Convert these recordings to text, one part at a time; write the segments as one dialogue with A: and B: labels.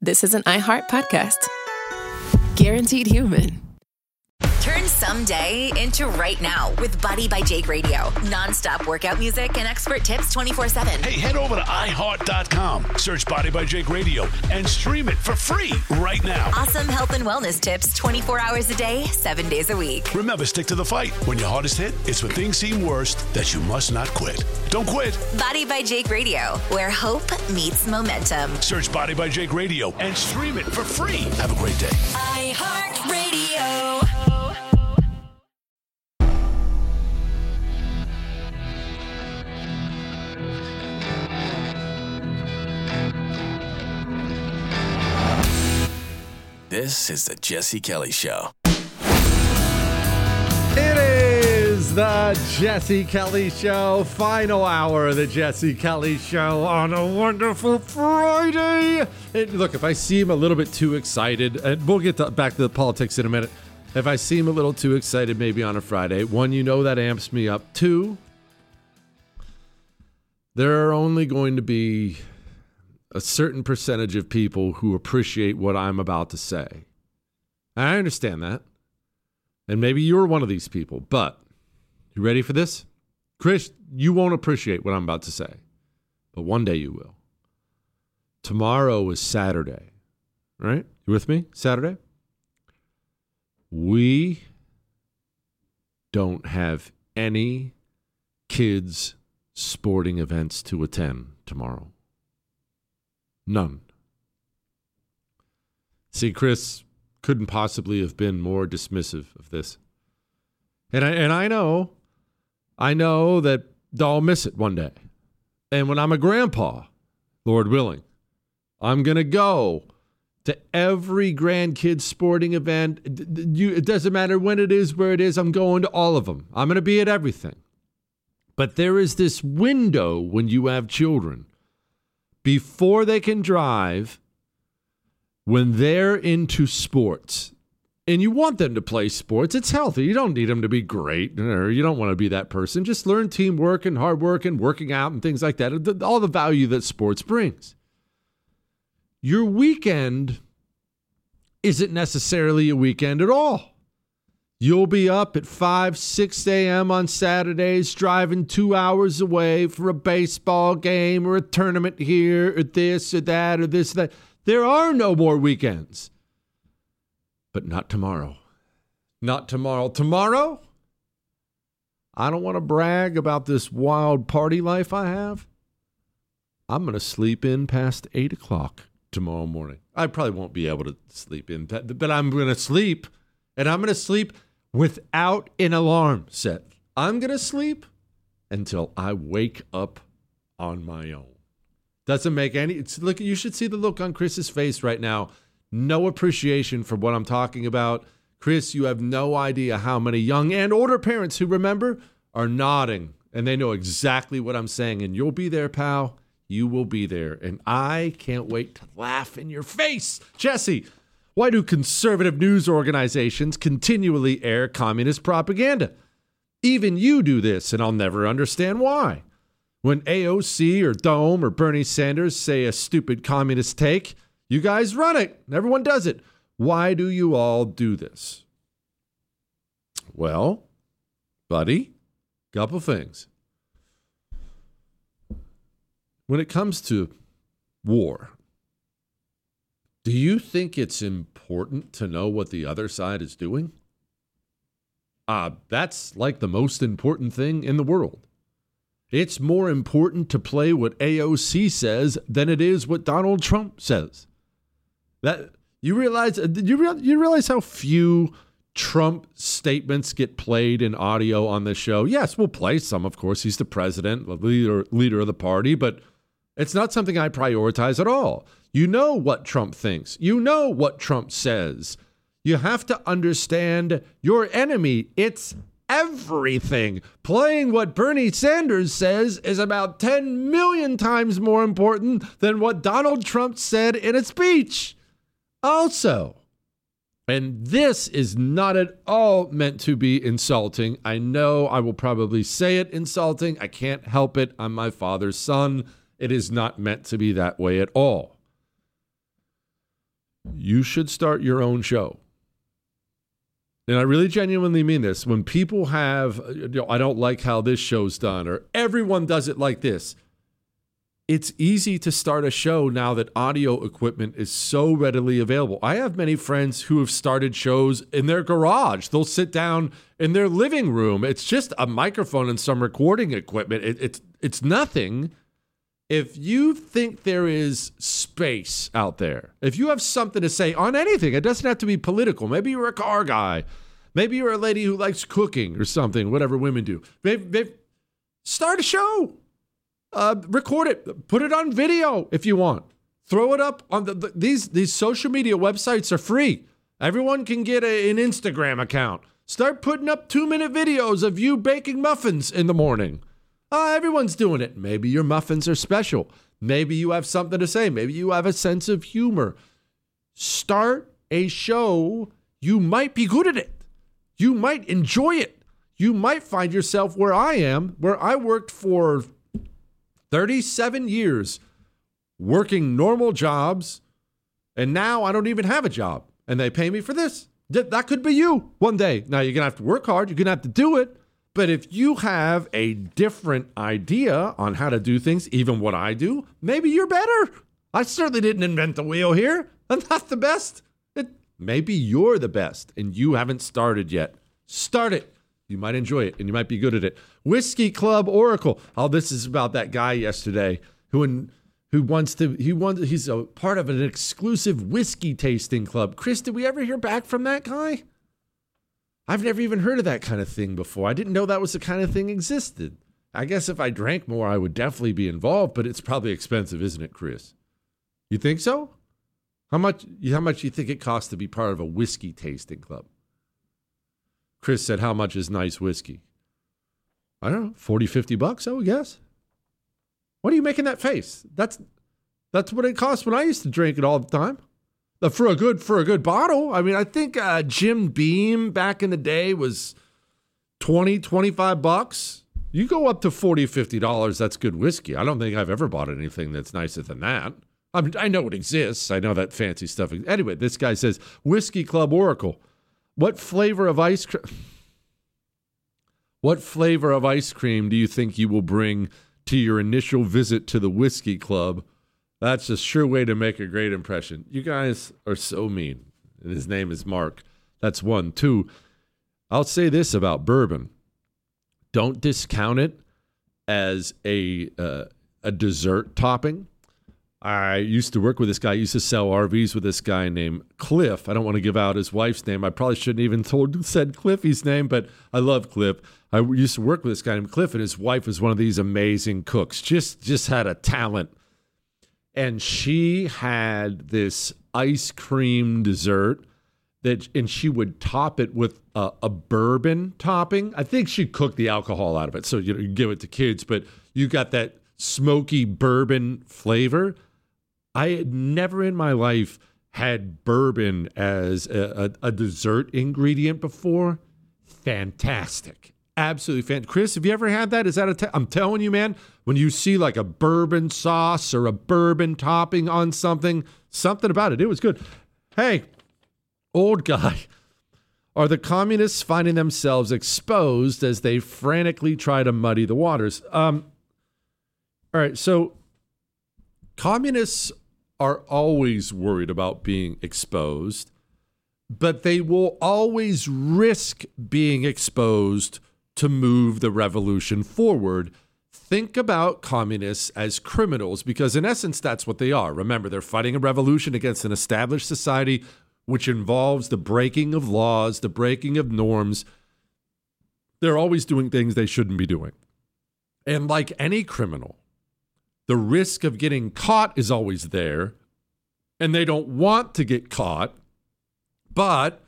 A: this is an iHeart podcast. Guaranteed human.
B: Turn someday into right now with Body by Jake Radio. Non-stop workout music and expert tips 24/7.
C: Hey, head over to iHeart.com, search Body by Jake Radio, and stream it for free right now.
B: Awesome health and wellness tips 24 hours a day, 7 days a week.
C: Remember, stick to the fight. When your hardest hit, it's when things seem worst that you must not quit. Don't quit.
B: Body by Jake Radio, where hope meets momentum.
C: Search Body by Jake Radio and stream it for free. Have a great day.
B: iHeart Radio.
D: This is the Jesse Kelly Show.
E: It is the Jesse Kelly Show, final hour of the Jesse Kelly Show on a wonderful Friday. Look, if I seem a little bit too excited, and we'll get back to the politics in a minute. If I seem a little too excited maybe on a Friday, one, you know that amps me up. Two, there are only going to be a certain percentage of people who appreciate what I'm about to say. I understand that. And maybe you're one of these people, but you ready for this? Chris, you won't appreciate what I'm about to say, but one day you will. Tomorrow is Saturday, right? You with me? Saturday? We don't have any kids' sporting events to attend tomorrow. None. See, Chris couldn't possibly have been more dismissive of this. And I know that I'll miss it one day. And when I'm a grandpa, Lord willing, I'm going to go to every grandkid sporting event. It doesn't matter when it is, where it is, I'm going to all of them. I'm going to be at everything. But there is this window when you have children before they can drive, when they're into sports, and you want them to play sports, it's healthy. You don't need them to be great, or you don't want to be that person. Just learn teamwork and hard work and working out and things like that, all the value that sports brings. Your weekend isn't necessarily a weekend at all. You'll be up at 5, 6 a.m. on Saturdays, driving 2 hours away for a baseball game or a tournament here or this or that or this or that. There are no more weekends. But not tomorrow. Not tomorrow. Tomorrow, I don't want to brag about this wild party life I have. I'm going to sleep in past 8 o'clock tomorrow morning. I probably won't be able to sleep in, but I'm going to sleep, and I'm going to sleep without an alarm set. I'm going to sleep until I wake up on my own. Doesn't make any... Look, you should see the look on Chris's face right now. No appreciation for what I'm talking about. Chris, you have no idea how many young and older parents who remember are nodding, and they know exactly what I'm saying. And you'll be there, pal. You will be there. And I can't wait to laugh in your face. Jesse, why do conservative news organizations continually air communist propaganda? Even you do this, and I'll never understand why. When AOC or Dome or Bernie Sanders say a stupid communist take, you guys run it. Everyone does it. Why do you all do this? Well, buddy, couple things. When it comes to war, do you think it's important to know what the other side is doing? That's like the most important thing in the world. It's more important to play what AOC says than it is what Donald Trump says. That you realize how few Trump statements get played in audio on this show? Yes, we'll play some, of course. He's the president, the leader of the party, but it's not something I prioritize at all. You know what Trump thinks. You know what Trump says. You have to understand your enemy. It's everything. Playing what Bernie Sanders says is about 10 million times more important than what Donald Trump said in a speech. Also, and this is not at all meant to be insulting. I know I will probably say it insulting. I can't help it. I'm my father's son. It is not meant to be that way at all. you should start your own show. And I really genuinely mean this. When people have, I don't like how this show's done, or everyone does it like this. It's easy to start a show now that audio equipment is so readily available. I have many friends who have started shows in their garage. They'll sit down in their living room. It's just a microphone and some recording equipment. It's nothing. If you think there is space out there, if you have something to say on anything, it doesn't have to be political. Maybe you're a car guy. Maybe you're a lady who likes cooking or something, whatever women do. Maybe start a show. Record it. Put it on video if you want. Throw it up on these social media websites are free. Everyone can get an Instagram account. Start putting up 2-minute videos of you baking muffins in the morning. Everyone's doing it. Maybe your muffins are special. Maybe you have something to say. Maybe you have a sense of humor. Start a show. You might be good at it. You might enjoy it. You might find yourself where I am, where I worked for 37 years working normal jobs, and now I don't even have a job, and they pay me for this. That could be you one day. Now, you're going to have to work hard. You're going to have to do it. But if you have a different idea on how to do things, even what I do, maybe you're better. I certainly didn't invent the wheel here. I'm not the best. Maybe you're the best, and you haven't started yet. Start it. You might enjoy it, and you might be good at it. Whiskey Club Oracle. Oh, this is about that guy yesterday he's a part of an exclusive whiskey tasting club. Chris, did we ever hear back from that guy? I've never even heard of that kind of thing before. I didn't know that was the kind of thing existed. I guess if I drank more, I would definitely be involved, but it's probably expensive, isn't it, Chris? You think so? How much you think it costs to be part of a whiskey tasting club? Chris said, how much is nice whiskey? I don't know, $40-50, I would guess. What are you making that face? That's what it cost when I used to drink it all the time. For a good bottle. I mean, I think Jim Beam back in the day was $20-25. You go up to $40-50, that's good whiskey. I don't think I've ever bought anything that's nicer than that. I mean, I know it exists. I know that fancy stuff. Anyway, this guy says, Whiskey Club Oracle. What flavor of ice cream do you think you will bring to your initial visit to the Whiskey Club? That's a sure way to make a great impression. You guys are so mean. And his name is Mark. That's 1. 2, I'll say this about bourbon. Don't discount it as a dessert topping. I used to work with this guy. I used to sell RVs with this guy named Cliff. I don't want to give out his wife's name. I probably shouldn't even said Cliffy's name, but I love Cliff. I used to work with this guy named Cliff, and his wife was one of these amazing cooks. Just had a talent. And she had this ice cream dessert and she would top it with a bourbon topping. I think she cooked the alcohol out of it, so you give it to kids, but you got that smoky bourbon flavor. I had never in my life had bourbon as a dessert ingredient before. Fantastic. Absolutely fantastic. Chris, have you ever had that? Is that I'm telling you, man, when you see like a bourbon sauce or a bourbon topping on something about it, it was good. Hey, old guy, are the communists finding themselves exposed as they frantically try to muddy the waters? All right, so communists are always worried about being exposed, but they will always risk being exposed to move the revolution forward. Think about communists as criminals, because in essence, that's what they are. Remember, they're fighting a revolution against an established society, which involves the breaking of laws, the breaking of norms. They're always doing things they shouldn't be doing. And like any criminal, the risk of getting caught is always there, and they don't want to get caught. But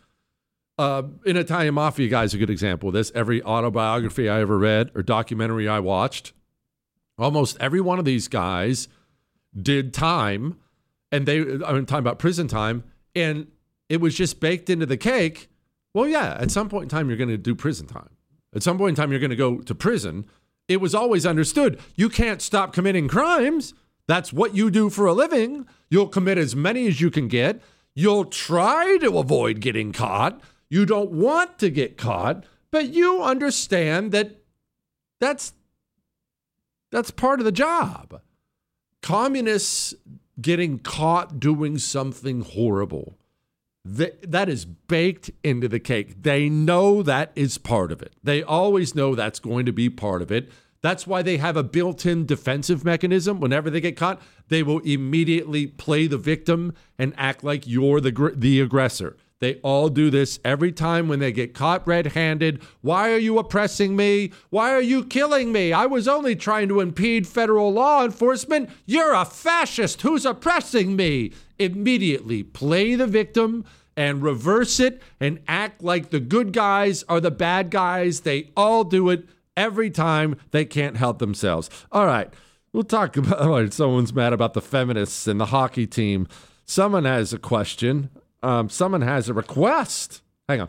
E: in Italian Mafia guy is a good example of this. Every autobiography I ever read or documentary I watched, almost every one of these guys did time, and I'm talking about prison time, and it was just baked into the cake. Well, yeah, at some point in time, you're going to do prison time. At some point in time, you're going to go to prison. It was always understood. You can't stop committing crimes. That's what you do for a living. You'll commit as many as you can get. You'll try to avoid getting caught. You don't want to get caught, but you understand that that's part of the job. Communists getting caught doing something horrible, that is baked into the cake. They know that is part of it. They always know that's going to be part of it. That's why they have a built-in defensive mechanism. Whenever they get caught, they will immediately play the victim and act like you're the aggressor. They all do this every time when they get caught red-handed. Why are you oppressing me? Why are you killing me? I was only trying to impede federal law enforcement. You're a fascist who's oppressing me. Immediately play the victim and reverse it and act like the good guys are the bad guys. They all do it every time. They can't help themselves. All right, we'll talk about someone's mad about the feminists and the hockey team. Someone has a question. Someone has a request. Hang on.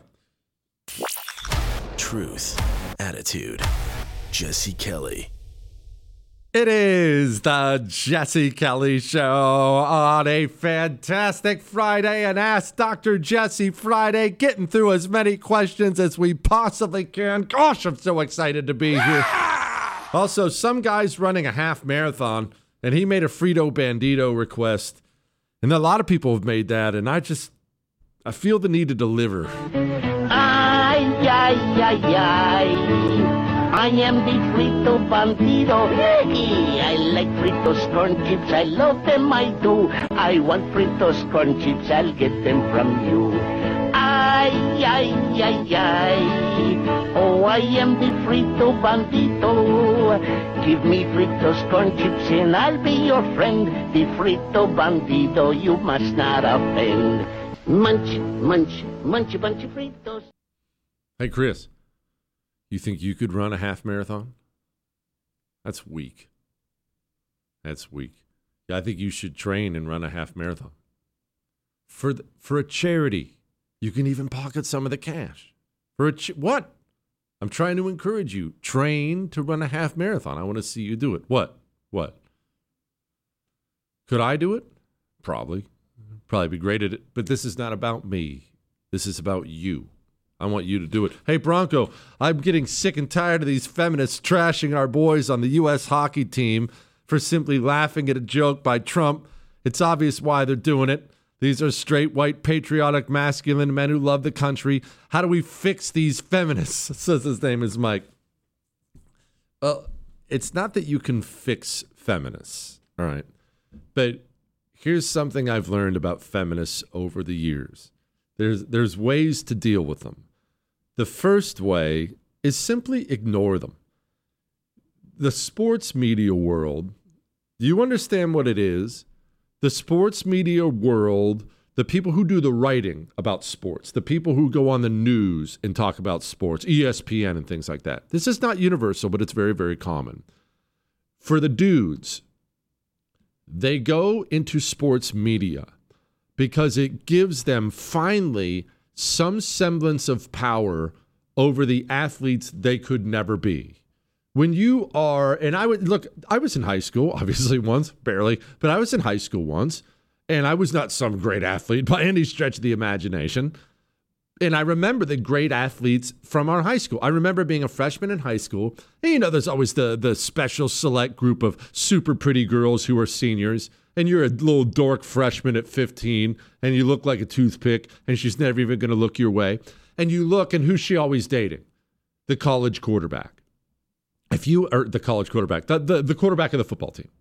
D: Truth, attitude, Jesse Kelly.
E: It is the Jesse Kelly Show on a fantastic Friday, and Ask Dr. Jesse Friday, getting through as many questions as we possibly can. Gosh, I'm so excited to be here. Also, some guy's running a half marathon, and he made a Frito Bandito request. And a lot of people have made that, and I feel the need to deliver.
F: Ay, ay, ay, ay. I am the Frito Bandito. I like Fritos corn chips. I love them, I do. I want Fritos corn chips. I'll get them from you. Ay, ay, ay, ay. Oh, I am the Frito Bandito. Give me Fritos corn chips and I'll be your friend. The Frito Bandito, you must not offend. Munch, munch, munch a bunch of Fritos.
E: Hey, Chris. You think you could run a half marathon? That's weak. That's weak. Yeah, I think you should train and run a half marathon. For a charity. You can even pocket some of the cash. What? I'm trying to encourage you. Train to run a half marathon. I want to see you do it. What? Could I do it? Probably be great at it. But this is not about me. This is about you. I want you to do it. Hey, Bronco, I'm getting sick and tired of these feminists trashing our boys on the U.S. hockey team for simply laughing at a joke by Trump. It's obvious why they're doing it. These are straight, white, patriotic, masculine men who love the country. How do we fix these feminists? Says his name is Mike. Well, it's not that you can fix feminists, all right? But here's something I've learned about feminists over the years. There's ways to deal with them. The first way is simply ignore them. The sports media world, do you understand what it is? The sports media world, the people who do the writing about sports, the people who go on the news and talk about sports, ESPN and things like that. This is not universal, but it's very, very common. For the dudes, they go into sports media because it gives them finally some semblance of power over the athletes they could never be. When you are, and I was in high school, obviously once, barely, but I was in high school once, and I was not some great athlete by any stretch of the imagination. And I remember the great athletes from our high school. I remember being a freshman in high school, and there's always the special select group of super pretty girls who are seniors, and you're a little dork freshman at 15, and you look like a toothpick, and she's never even going to look your way. And you look, and who's she always dating? The college quarterback. The quarterback of the football team.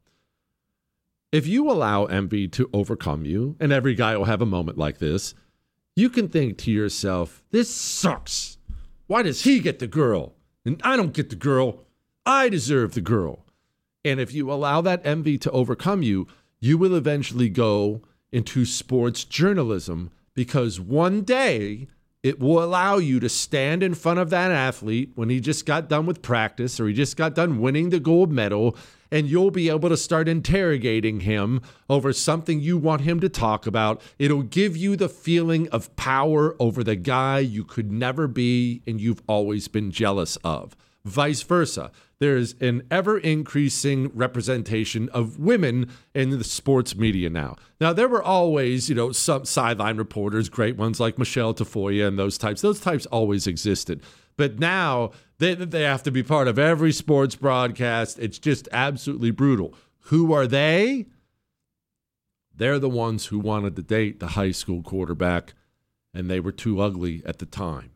E: If you allow envy to overcome you, and every guy will have a moment like this, you can think to yourself, this sucks. Why does he get the girl? And I don't get the girl. I deserve the girl. And if you allow that envy to overcome you, you will eventually go into sports journalism, because one day it will allow you to stand in front of that athlete when he just got done with practice or he just got done winning the gold medal, and you'll be able to start interrogating him over something you want him to talk about. It'll give you the feeling of power over the guy you could never be and you've always been jealous of. vice versa. There's an ever-increasing representation of women in the sports media now. Now, there were always, some sideline reporters, great ones like Michelle Tafoya and those types. Those types always existed. But now they have to be part of every sports broadcast. It's just absolutely brutal. Who are they? They're the ones who wanted to date the high school quarterback, and they were too ugly at the time.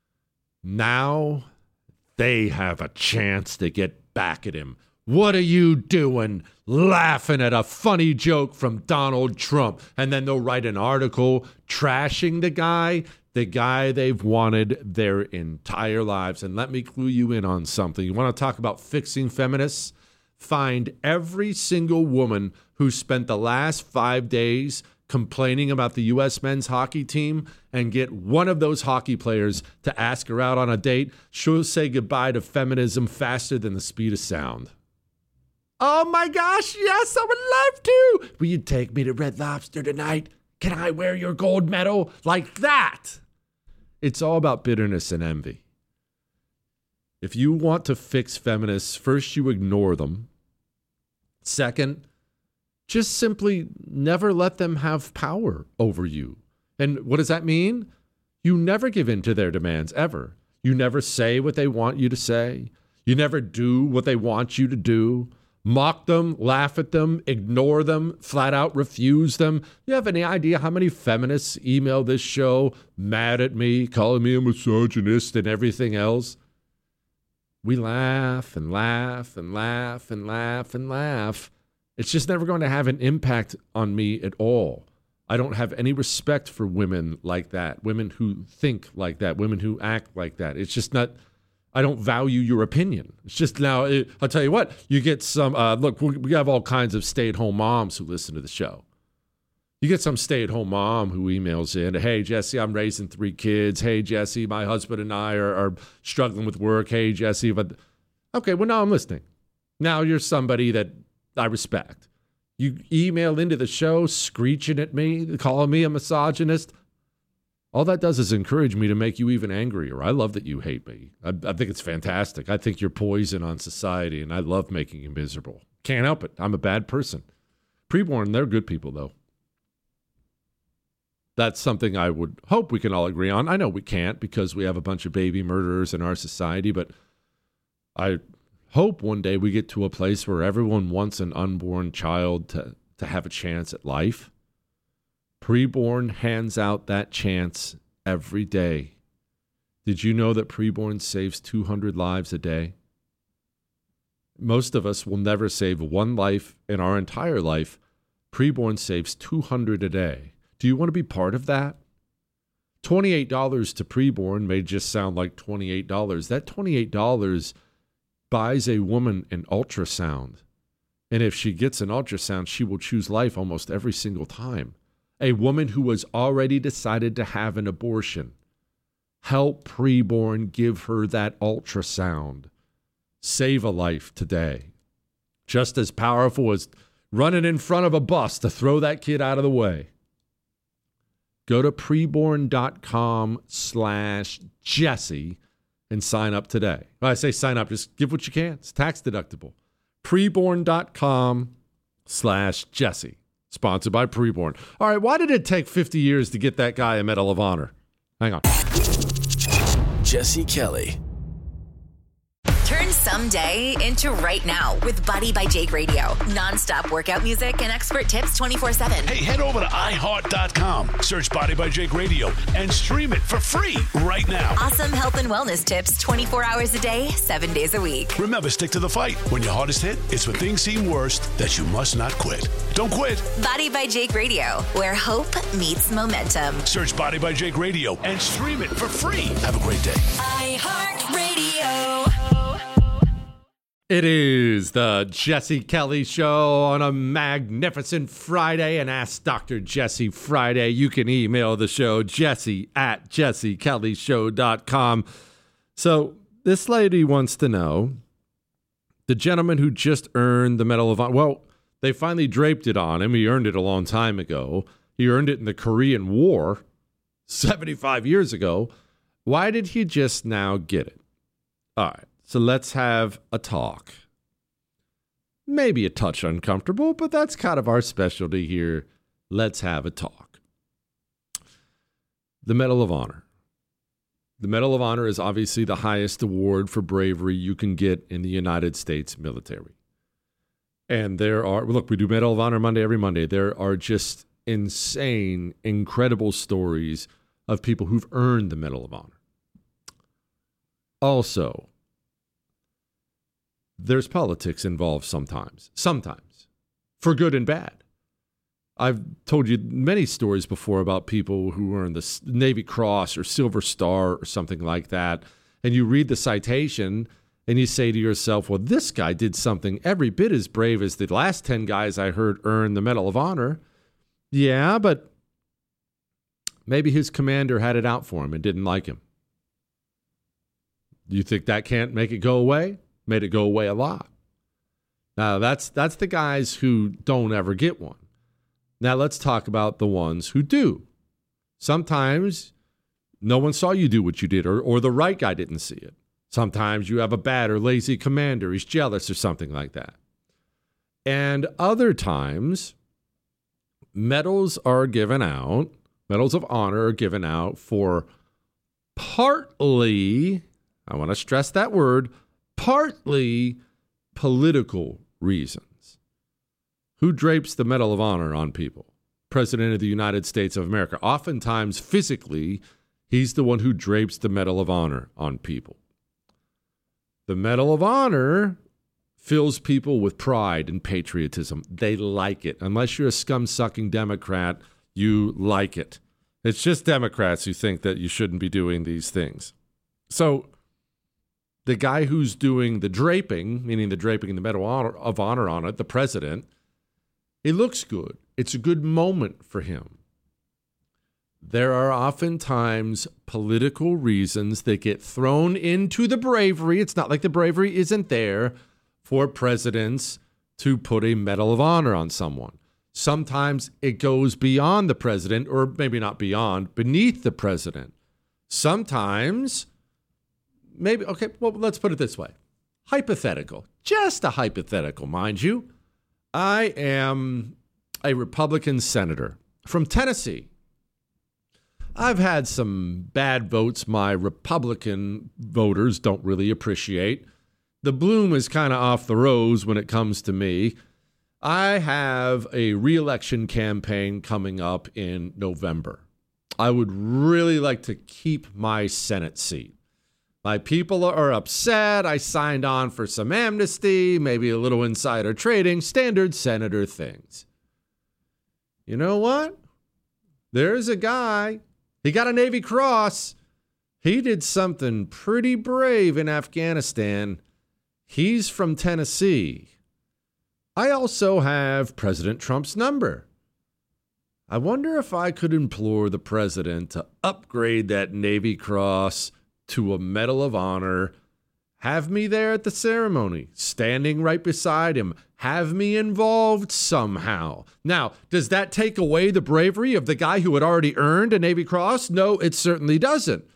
E: Now they have a chance to get back at him. What are you doing? Laughing at a funny joke from Donald Trump. And then they'll write an article trashing the guy they've wanted their entire lives. And let me clue you in on something. You want to talk about fixing feminists? Find every single woman who spent the last 5 days complaining about the U.S. men's hockey team and get one of those hockey players to ask her out on a date. She'll say goodbye to feminism faster than the speed of sound. Oh my gosh, yes, I would love to. Will you take me to Red Lobster tonight? Can I wear your gold medal? Like that. It's all about bitterness and envy. If you want to fix feminists, first you ignore them. Second, just simply never let them have power over you. And what does that mean? You never give in to their demands, ever. You never say what they want you to say. You never do what they want you to do. Mock them, laugh at them, ignore them, flat out refuse them. You have any idea how many feminists email this show mad at me, calling me a misogynist and everything else? We laugh and laugh and laugh and laugh and laugh. It's just never going to have an impact on me at all. I don't have any respect for women like that, women who think like that, women who act like that. It's just not, I don't value your opinion. It's just now, I'll tell you what, you get some, look, we have all kinds of stay-at-home moms who listen to the show. You get some stay-at-home mom who emails in, hey, Jesse, I'm raising 3 kids. Hey, Jesse, my husband and I are struggling with work. Hey, Jesse, but okay, well, now I'm listening. Now you're somebody that I respect. You email into the show screeching at me, calling me a misogynist. All that does is encourage me to make you even angrier. I love that you hate me. I think it's fantastic. I think you're poison on society, and I love making you miserable. Can't help it. I'm a bad person. Preborn, they're good people, though. That's something I would hope we can all agree on. I know we can't because we have a bunch of baby murderers in our society, but I hope one day we get to a place where everyone wants an unborn child to have a chance at life. Preborn hands out that chance every day. Did you know that Preborn saves 200 lives a day? Most of us will never save one life in our entire life. Preborn saves 200 a day. Do you want to be part of that? $28 to Preborn may just sound like $28. That $28 buys a woman an ultrasound. And if she gets an ultrasound, she will choose life almost every single time. A woman who has already decided to have an abortion. Help Preborn give her that ultrasound. Save a life today. Just as powerful as running in front of a bus to throw that kid out of the way. Go to preborn.com/Jesse and sign up today. When I say sign up, just give what you can. It's tax deductible. Preborn.com/Jesse. Sponsored by Preborn. All right, why did it take 50 years to get that guy a Medal of Honor? Hang on.
D: Jesse Kelly.
B: Turn someday into right now with Body by Jake Radio. Non-stop workout music and expert tips 24/7.
C: Hey, head over to iHeart.com. Search Body by Jake Radio and stream it for free right now.
B: Awesome health and wellness tips 24 hours a day, 7 days a week.
C: Remember, stick to the fight. When your hardest hit, it's when things seem worst that you must not quit. Don't quit.
B: Body by Jake Radio, where hope meets momentum.
C: Search Body by Jake Radio and stream it for free. Have a great day.
B: iHeartRadio.
E: It is the Jesse Kelly Show on a magnificent Friday, and Ask Dr. Jesse Friday. You can email the show, jesse@jessekellyshow.com. So this lady wants to know, the gentleman who just earned the Medal of Honor, well, they finally draped it on him. He earned it a long time ago. He earned it in the Korean War 75 years ago. Why did he just now get it? All right. So let's have a talk. Maybe a touch uncomfortable, but that's kind of our specialty here. Let's have a talk. The Medal of Honor. The Medal of Honor is obviously the highest award for bravery you can get in the United States military. And there are, look, we do Medal of Honor Monday every Monday. There are just insane, incredible stories of people who've earned the Medal of Honor. Also, there's politics involved sometimes, for good and bad. I've told you many stories before about people who earn the Navy Cross or Silver Star or something like that, and you read the citation and you say to yourself, well, this guy did something every bit as brave as the last 10 guys I heard earn the Medal of Honor. Yeah, but maybe his commander had it out for him and didn't like him. Do you think that can't make it go away? Made it go away a lot. Now, that's the guys who don't ever get one. Now, let's talk about the ones who do. Sometimes no one saw you do what you did, or the right guy didn't see it. Sometimes you have a bad or lazy commander. He's jealous or something like that. And other times, medals are given out, medals of honor are given out for partly, I want to stress that word, partly political reasons. Who drapes the Medal of Honor on people? President of the United States of America. Oftentimes, physically, he's the one who drapes the Medal of Honor on people. The Medal of Honor fills people with pride and patriotism. They like it. Unless you're a scum-sucking Democrat, you like it. It's just Democrats who think that you shouldn't be doing these things. So the guy who's doing the draping, meaning the draping in the Medal of Honor on it, the president, it looks good. It's a good moment for him. There are oftentimes political reasons that get thrown into the bravery. It's not like the bravery isn't there for presidents to put a Medal of Honor on someone. Sometimes it goes beyond the president, or maybe not beyond, beneath the president. Sometimes, maybe, okay, well, let's put it this way. Hypothetical, just a hypothetical, mind you. I am a Republican senator from Tennessee. I've had some bad votes my Republican voters don't really appreciate. The bloom is kind of off the rose when it comes to me. I have a re-election campaign coming up in November. I would really like to keep my Senate seat. My people are upset. I signed on for some amnesty, maybe a little insider trading, standard senator things. You know what? There's a guy. He got a Navy Cross. He did something pretty brave in Afghanistan. He's from Tennessee. I also have President Trump's number. I wonder if I could implore the president to upgrade that Navy Cross to a Medal of Honor. Have me there at the ceremony, standing right beside him. Have me involved somehow. Now, does that take away the bravery of the guy who had already earned a Navy Cross? No, it certainly doesn't.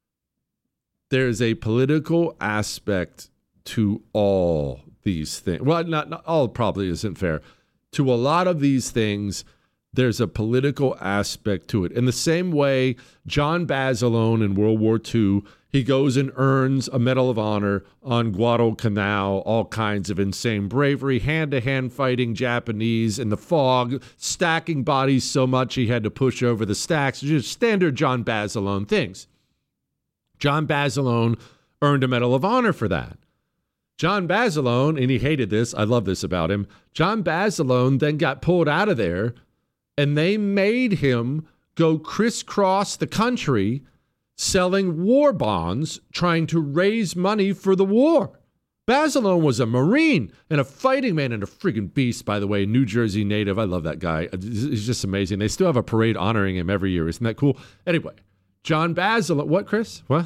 E: There's a political aspect to all these things. Well, not all probably isn't fair. To a lot of these things, there's a political aspect to it. In the same way, John Basilone in World War II, he goes and earns a Medal of Honor on Guadalcanal, all kinds of insane bravery, hand-to-hand fighting Japanese in the fog, stacking bodies so much he had to push over the stacks, just standard John Basilone things. John Basilone earned a Medal of Honor for that. John Basilone, and he hated this, I love this about him, John Basilone then got pulled out of there, and they made him go crisscross the country selling war bonds, trying to raise money for the war. Basilone was a Marine and a fighting man and a friggin' beast, by the way, New Jersey native. I love that guy. He's just amazing. They still have a parade honoring him every year. Isn't that cool? Anyway, John Basilone. What, Chris? What?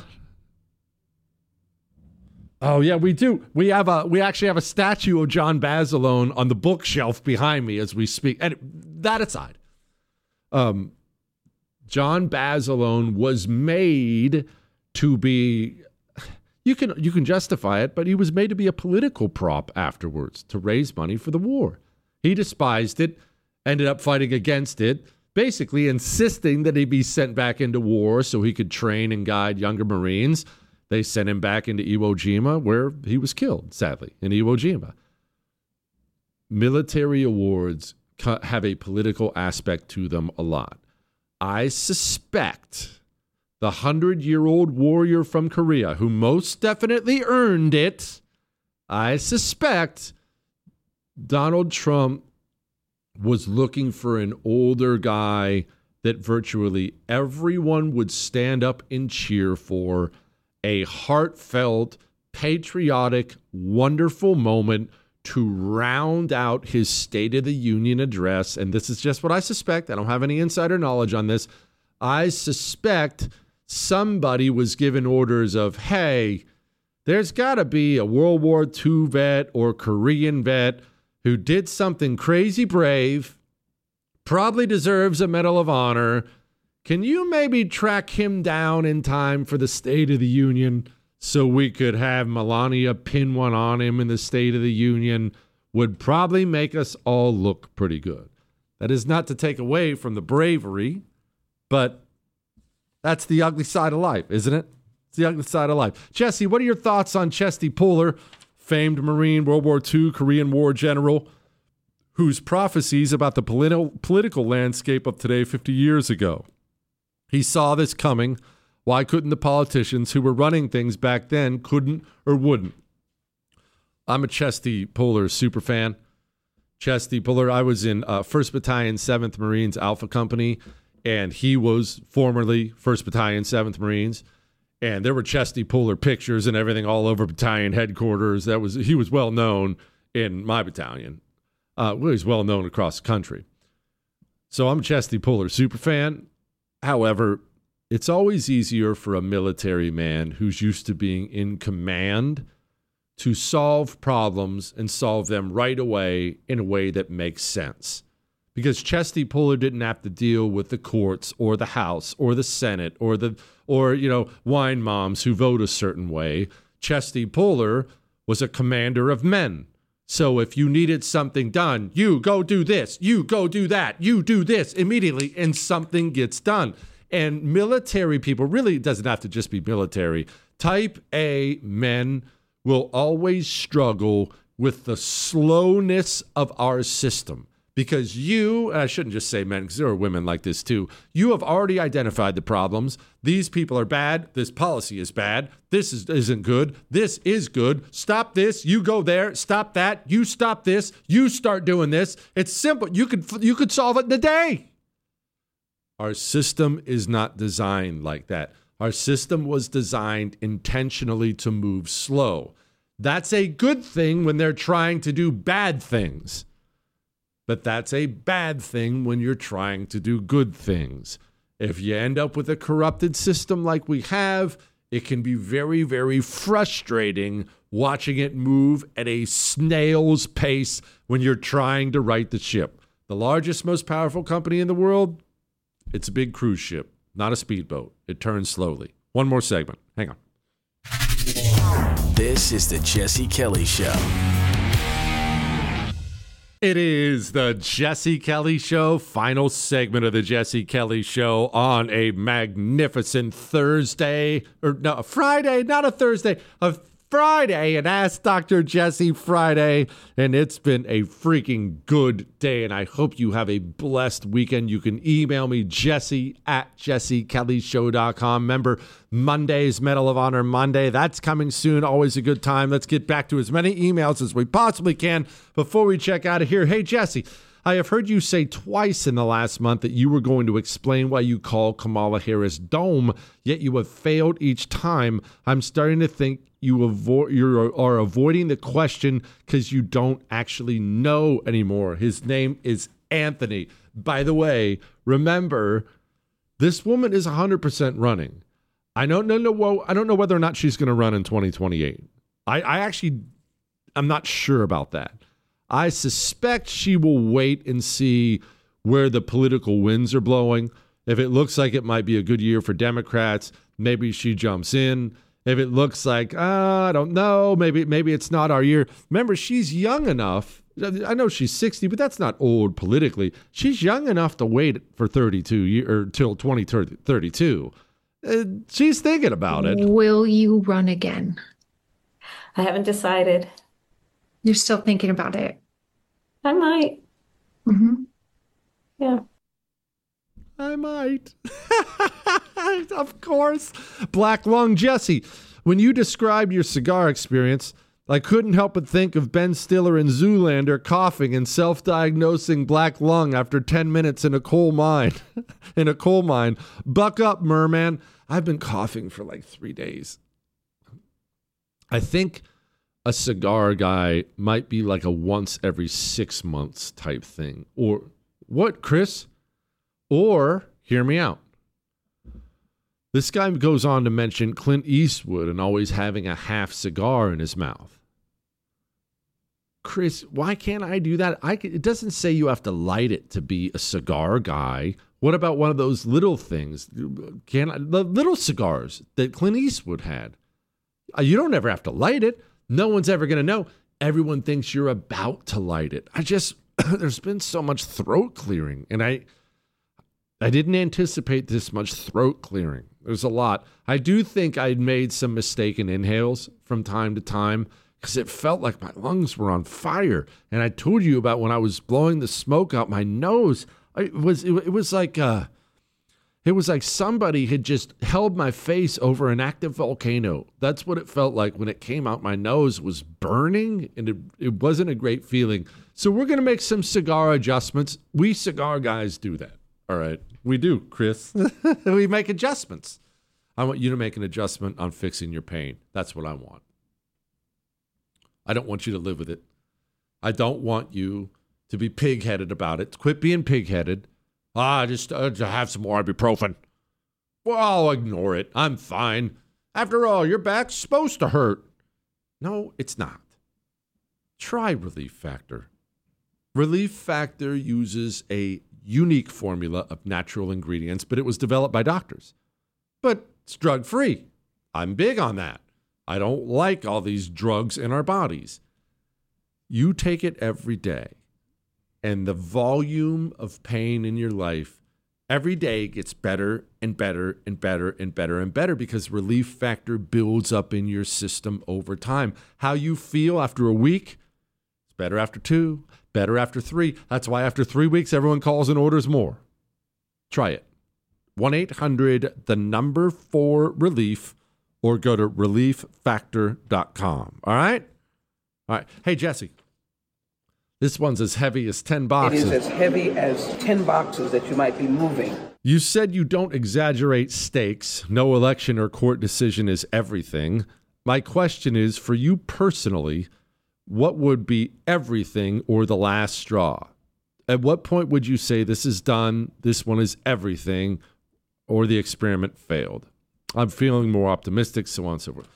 E: Oh, yeah, we do. We actually have a statue of John Basilone on the bookshelf behind me as we speak. And that aside, John Basilone was made to be, You can justify it, but he was made to be a political prop afterwards to raise money for the war. He despised it, ended up fighting against it, basically insisting that he be sent back into war so he could train and guide younger Marines. They sent him back into Iwo Jima, where he was killed, sadly, in Iwo Jima. Military awards have a political aspect to them a lot. I suspect the 100-year-old warrior from Korea, who most definitely earned it, I suspect Donald Trump was looking for an older guy that virtually everyone would stand up and cheer for, a heartfelt, patriotic, wonderful moment to round out his State of the Union address. And this is just what I suspect. I don't have any insider knowledge on this. I suspect somebody was given orders of, hey, there's got to be a World War II vet or Korean vet who did something crazy brave, probably deserves a Medal of Honor. Can you maybe track him down in time for the State of the Union so we could have Melania pin one on him in the State of the Union? Would probably make us all look pretty good. That is not to take away from the bravery, but that's the ugly side of life, isn't it? It's the ugly side of life. Jesse, what are your thoughts on Chesty Puller, famed Marine, World War II, Korean War general, whose prophecies about the political landscape of today 50 years ago? He saw this coming. Why couldn't the politicians who were running things back then couldn't or wouldn't? I'm a Chesty Puller super fan. Chesty Puller, I was in 1st Battalion, 7th Marines Alpha Company, and he was formerly 1st Battalion, 7th Marines. And there were Chesty Puller pictures and everything all over battalion headquarters. He was well known in my battalion. He's well known across the country. So I'm a Chesty Puller super fan. However, it's always easier for a military man who's used to being in command to solve problems and solve them right away in a way that makes sense. Because Chesty Puller didn't have to deal with the courts or the House or the Senate or wine moms who vote a certain way. Chesty Puller was a commander of men. So if you needed something done, you go do this, you go do that, you do this immediately, and something gets done. And military people, really, it doesn't have to just be military. Type A men will always struggle with the slowness of our system. Because you, and I shouldn't just say men, because there are women like this too, you have already identified the problems. These people are bad. This policy is bad. This isn't good. This is good. Stop this. You go there. Stop that. You stop this. You start doing this. It's simple. You could solve it in a day. Our system is not designed like that. Our system was designed intentionally to move slow. That's a good thing when they're trying to do bad things. But that's a bad thing when you're trying to do good things. If you end up with a corrupted system like we have, it can be very, very frustrating watching it move at a snail's pace when you're trying to right the ship. The largest, most powerful company in the world, it's a big cruise ship, not a speedboat. It turns slowly. One more segment. Hang on.
D: This is the Jesse Kelly Show.
E: It is the Jesse Kelly Show, final segment of the Jesse Kelly Show on a magnificent Thursday, a Friday, not a Thursday, a Friday, and Ask Dr. Jesse Friday, and it's been a freaking good day, and I hope you have a blessed weekend. You can email me, jesse@jessekellyshow.com. Remember, Monday's Medal of Honor Monday. That's coming soon. Always a good time. Let's get back to as many emails as we possibly can before we check out of here. Hey, Jesse, I have heard you say twice in the last month that you were going to explain why you call Kamala Harris Dome, yet you have failed each time. I'm starting to think you are avoiding the question because you don't actually know anymore. His name is Anthony. By the way, remember, this woman is 100% running. I don't know whether or not she's going to run in 2028. I'm not sure about that. I suspect she will wait and see where the political winds are blowing. If it looks like it might be a good year for Democrats, maybe she jumps in. If it looks like, I don't know, maybe it's not our year. Remember, she's young enough. I know she's 60, but that's not old politically. She's young enough to wait for 32 years or till 2032. She's thinking about it.
G: Will you run again?
H: I haven't decided.
G: You're still thinking about it.
H: I might.
G: Mm-hmm.
H: Yeah.
E: I might. Of course. Black Lung Jesse, when you described your cigar experience, I couldn't help but think of Ben Stiller in Zoolander coughing and self-diagnosing black lung after 10 minutes in a coal mine. Buck up, merman. I've been coughing for like 3 days. I think a cigar guy might be like a once every 6 months type thing. Or what, Chris? Or, hear me out. This guy goes on to mention Clint Eastwood and always having a half cigar in his mouth. Chris, why can't I do that? It doesn't say you have to light it to be a cigar guy. What about one of those little things? The little cigars that Clint Eastwood had? You don't ever have to light it. No one's ever going to know. Everyone thinks you're about to light it. There's been so much throat clearing, and I didn't anticipate this much throat clearing. There's a lot. I do think I'd made some mistaken inhales from time to time because it felt like my lungs were on fire. And I told you about when I was blowing the smoke out my nose. It was like somebody had just held my face over an active volcano. That's what it felt like when it came out. My nose was burning, and it wasn't a great feeling. So we're going to make some cigar adjustments. We cigar guys do that. All right. We do, Chris. We make adjustments. I want you to make an adjustment on fixing your pain. That's what I want. I don't want you to live with it. I don't want you to be pig-headed about it. Quit being pig-headed. Just have some more ibuprofen. Well, I'll ignore it. I'm fine. After all, your back's supposed to hurt. No, it's not. Try Relief Factor. Relief Factor uses a unique formula of natural ingredients, but it was developed by doctors. But it's drug-free. I'm big on that. I don't like all these drugs in our bodies. You take it every day, and the volume of pain in your life every day gets better and better and better and better and better because Relief Factor builds up in your system over time. How you feel after a week, it's better after 2, better after 3. That's why after 3 weeks, everyone calls and orders more. Try it. 1-800-4-RELIEF or go to relieffactor.com. All right? All right. Hey, Jesse. This one's as heavy as 10 boxes.
I: It is as heavy as 10 boxes that you might be moving.
E: You said you don't exaggerate stakes. No election or court decision is everything. My question is, for you personally, what would be everything or the last straw? At what point would you say this is done, this one is everything, or the experiment failed? I'm feeling more optimistic, so on and so forth.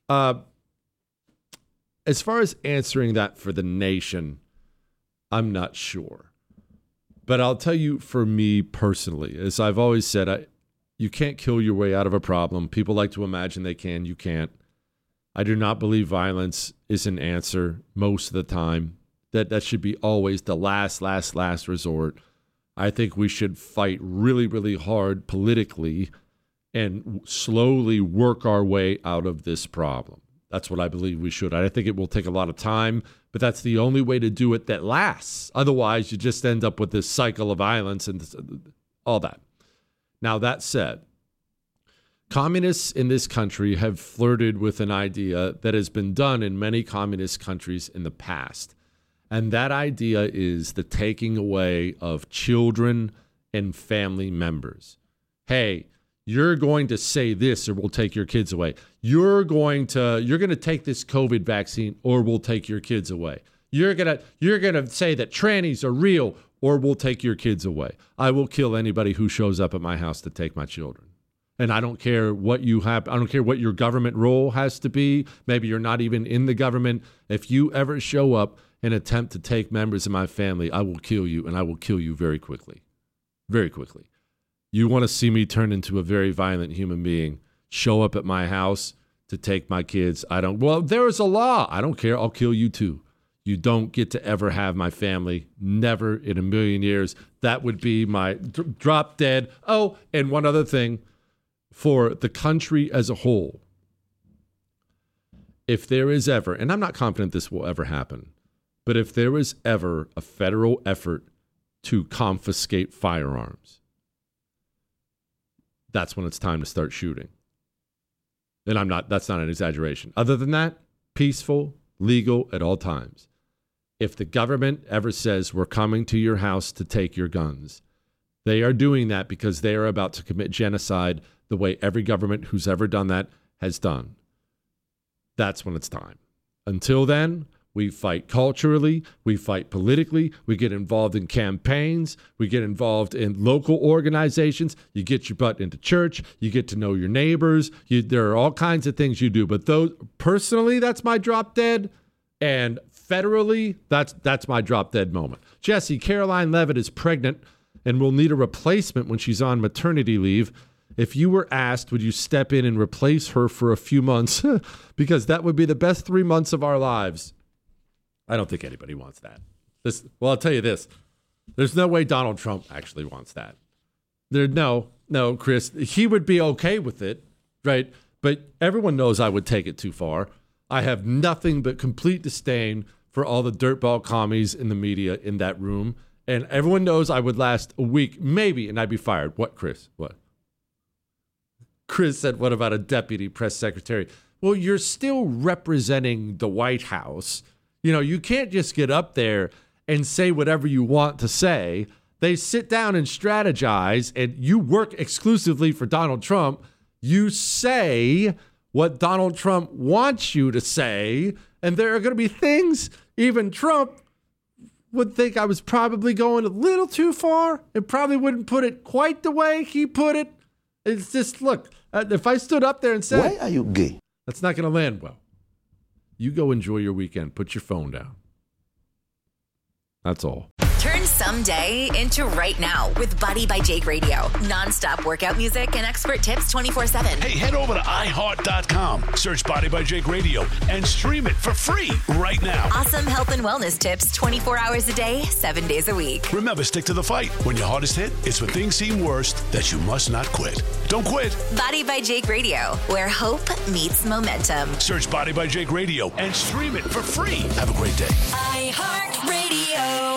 E: As far as answering that for the nation, I'm not sure. But I'll tell you, for me personally, as I've always said, you can't kill your way out of a problem. People like to imagine they can. You can't. I do not believe violence is an answer most of the time. That should be always the last resort. I think we should fight really, really hard politically and slowly work our way out of this problem. That's what I believe we should. I think it will take a lot of time, but that's the only way to do it that lasts. Otherwise, you just end up with this cycle of violence and all that. Now, that said, communists in this country have flirted with an idea that has been done in many communist countries in the past. And that idea is the taking away of children and family members. Hey, you're going to say this or we'll take your kids away. You're going to take this COVID vaccine or we'll take your kids away. You're going to say that trannies are real or we'll take your kids away. I will kill anybody who shows up at my house to take my children. And I don't care what you have. I don't care what your government role has to be. Maybe you're not even in the government. If you ever show up and attempt to take members of my family, I will kill you, and I will kill you very quickly. Very quickly. You want to see me turn into a very violent human being, show up at my house, to take my kids. Well, there is a law. I don't care. I'll kill you too. You don't get to ever have my family. Never in a million years. That would be my drop dead. Oh, and one other thing for the country as a whole. If there is ever, and I'm not confident this will ever happen, but if there is ever a federal effort to confiscate firearms, that's when it's time to start shooting. And that's not an exaggeration. Other than that, peaceful, legal at all times. If the government ever says we're coming to your house to take your guns, they are doing that because they are about to commit genocide the way every government who's ever done that has done. That's when it's time. Until then, we fight culturally, we fight politically, we get involved in campaigns, we get involved in local organizations, you get your butt into church, you get to know your neighbors, there are all kinds of things you do. But personally, that's my drop dead. And federally, that's my drop dead moment. Jesse, Caroline Levitt is pregnant and will need a replacement when she's on maternity leave. If you were asked, would you step in and replace her for a few months? Because that would be the best 3 months of our lives. I don't think anybody wants that. Well, I'll tell you this. There's no way Donald Trump actually wants that. No, Chris. He would be okay with it, right? But everyone knows I would take it too far. I have nothing but complete disdain for all the dirtball commies in the media in that room. And everyone knows I would last a week, maybe, and I'd be fired. What, Chris? What? Chris said, what about a deputy press secretary? Well, you're still representing the White House. You can't just get up there and say whatever you want to say. They sit down and strategize, and you work exclusively for Donald Trump. You say what Donald Trump wants you to say, and there are going to be things even Trump would think I was probably going a little too far and probably wouldn't put it quite the way he put it. It's just, look, if I stood up there and said,
J: why are you gay?
E: That's not going to land well. You go enjoy your weekend. Put your phone down. That's all.
B: Turn someday into right now with Body by Jake Radio. Non-stop workout music and expert tips 24/7.
C: Hey, head over to iHeart.com. Search Body by Jake Radio and stream it for free right now.
B: Awesome health and wellness tips 24 hours a day, 7 days a week.
C: Remember, stick to the fight. When your heart is hit, it's when things seem worst that you must not quit. Don't quit.
B: Body by Jake Radio, where hope meets momentum.
C: Search Body by Jake Radio and stream it for free. Have a great day.
B: iHeart Radio.